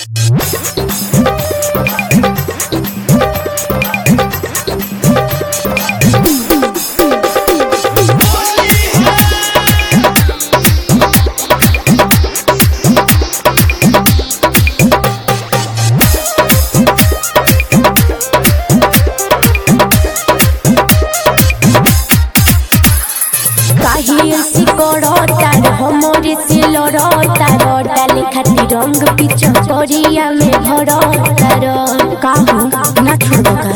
रंग पीछा करिया में भरो तारो काहू ना छोड़ो का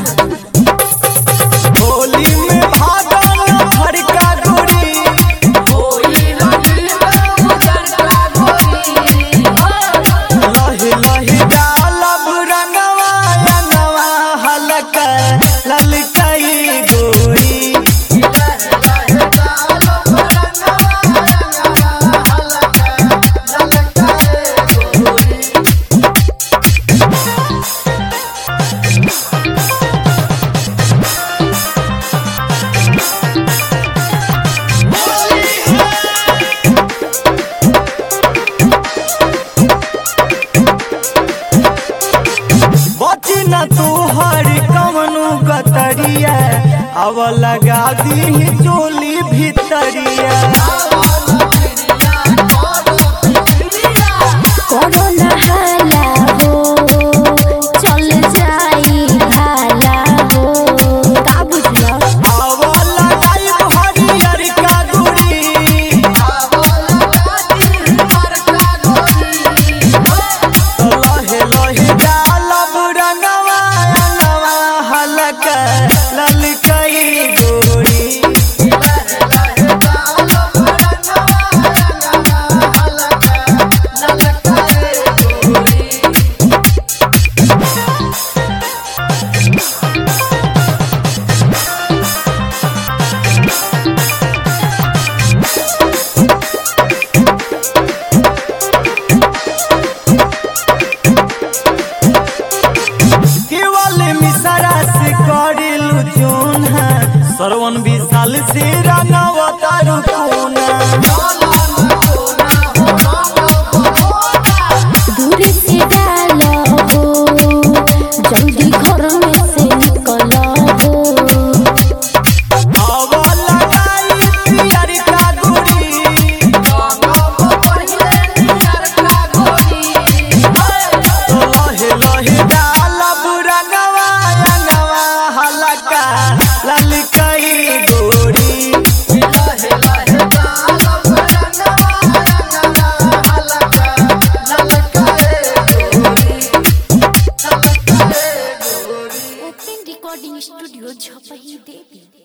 होली में भागल फरका गोरी होली रंग में उजरका गोरी लही लही डालब रंगवा रंगवा हलका ललकाई गोरी बचना तू हर कवनु गतरिया अब लगा दी चोली भितरिया कोरोना हाला हो चल जाई हाला हो का बुझला अब लगाई हरियर का गोरी लहे लहे डालब रंगवा रंगवा हलका ललकाई गोरी केवल मिसरा से करिलु चून सरवन विशाल से रंगवतारु कोना दूर से डालो हो जल्दी घर में से निकलो हो अब लगाई पियर का गोरी लहे लहे डालब रंगवा रंगवा हलका ललकाई गोरी ओपन रिकॉर्डिंग स्टूडियो झपही देवी।